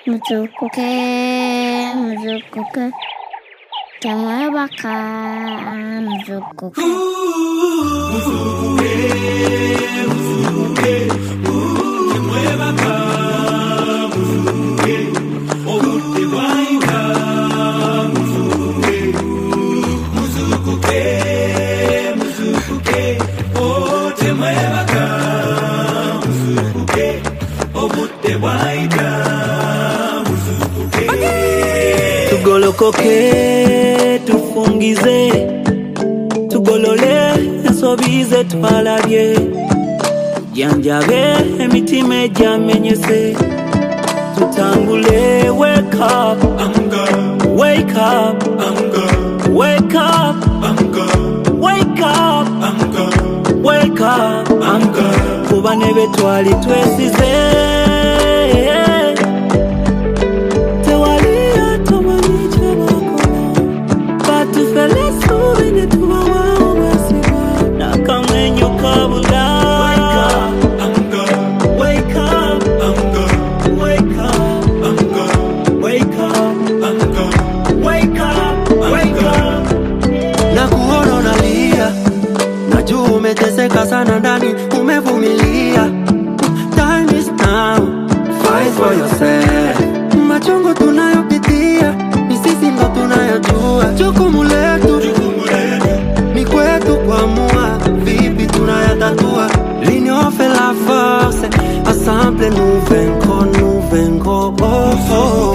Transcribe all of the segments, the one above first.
muzukuke, muzukuke. Temwebaka, muzukuke. Muzukuke, muzukuke. Temwebaka, muzukuke. Obudde bwayita, muzukuke. Muzukuke, muzukuke. Oh, temwebaka, muzukuke. Obudde bwayita, muzukuke. Tugolokoke, tufungize, tugolole ensobize twalabye, janjabe emitima ejamenyese, tutambule. Wake up, wake up, wake up, wake up, wake up, kuba ne betwali twesize. Umeteseka sana ndani, umevumilia. Time is now, fight for yourself. Machungu tunayopitia, ni sisi ndo tunayojua. Jukumu letu ni kwetu kuamua, vipi tunayatatua. L'union fait la force, ensemble nous vaincrons, nous vaincrons. Oh, oh.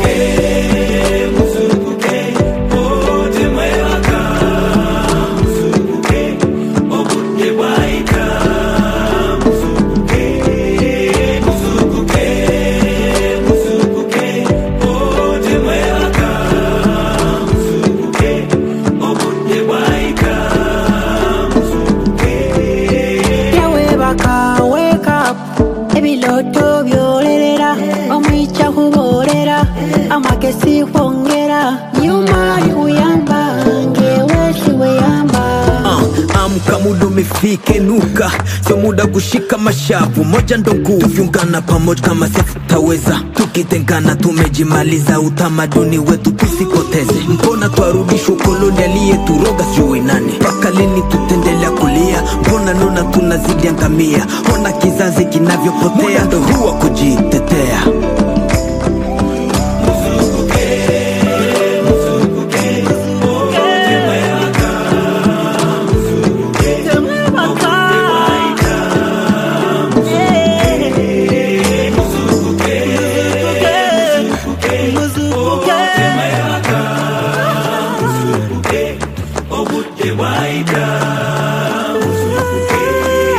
Amakesi hongera nyuma uyamba ngeweshi weyamba. Amka muda umefike, nuka sio muda kushika mashavu, moja ndo nguvu. Tukiungana pamoja kama sefu taweza, tukitengana tumejimaliza. Utamaduni wetu tusipoteze, mbona twarudishwa koloni aliyeturoga sijui nani. Paka lini tutendelea kulia, mbona nona tunazidi angamia. Ona kizazi kinavyopotea, ndo huwa kujitetea.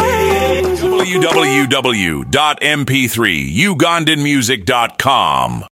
www.mp3ugandanmusic.com